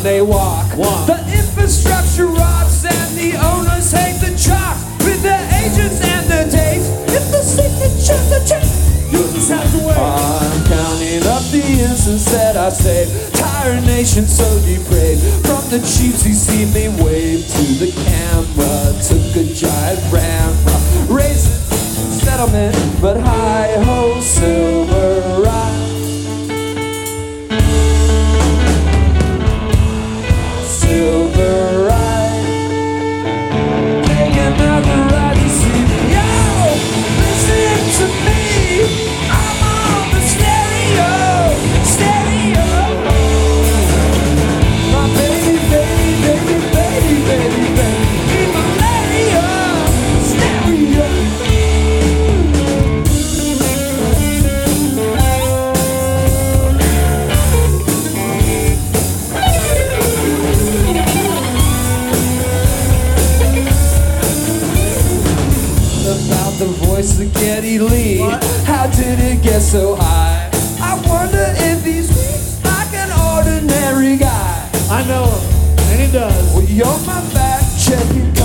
they walk. The infrastructure rots and the owners hate the chalk. With the agents and the dates, if the signatures are changed, you just have to wait. I'm counting up the instants that I saved. Tired nation so depraved. From the chiefs he seen me wave to the camera. Took a giant rammer, raising settlement, but hi-ho, silver ride. Silver ride. Take another ride to see me. Yo, listen to me. I'm on the stereo, stereo. My baby, baby, baby, baby, baby, baby. Be malaria, stereo. About the voice of Geddy Lee. How did it get so high? I wonder if he's like an ordinary guy. I know him, and he does. Well, you're my fact checking